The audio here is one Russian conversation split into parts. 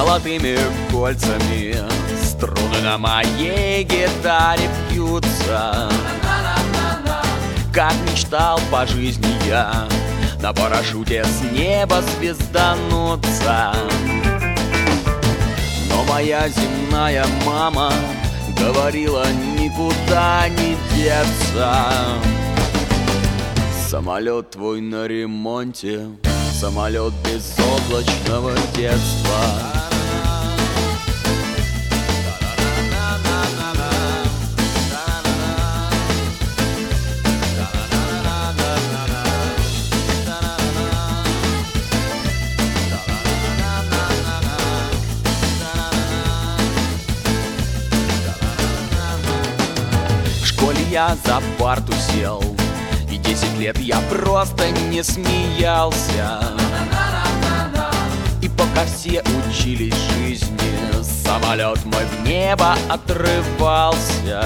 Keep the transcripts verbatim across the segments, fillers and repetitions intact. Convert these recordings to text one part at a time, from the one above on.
золотыми кольцами струны на моей гитаре бьются. Как мечтал по жизни я на парашюте с неба звездануться. Но моя земная мама говорила, никуда не деться. Самолет твой на ремонте, самолет безоблачного детства. В школе я за парту сел, и десять лет я просто не смеялся. И пока все учились жизни, самолет мой в небо отрывался.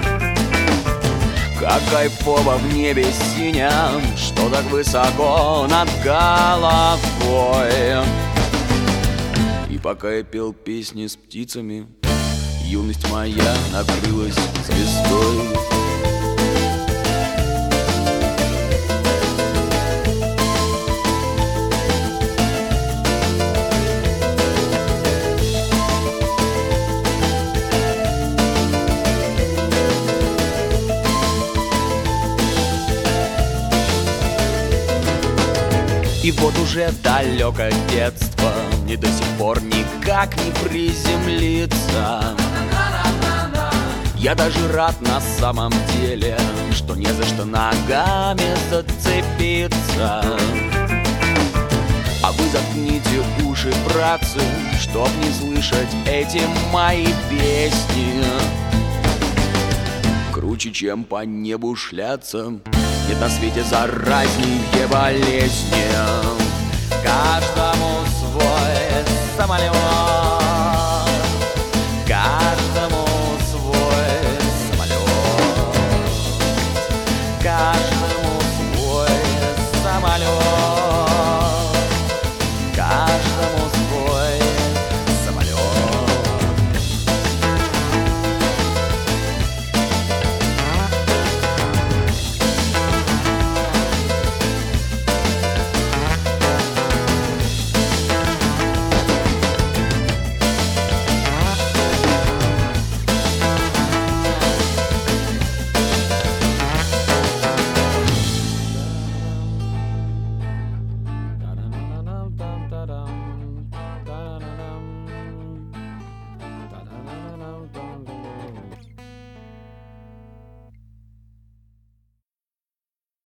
Как кайфово в небе синем, что так высоко над головой. И пока я пел песни с птицами, юность моя накрылась звездой. И вот уже далекое детство мне до сих пор никак не приземлиться. Я даже рад на самом деле, что не за что ногами зацепиться. А вы заткните уши, братцы, чтоб не слышать эти мои песни. Круче, чем по небу шляться, нет на свете заразнее болезни. Каждому свой самолет, каждому свой самолет, каждому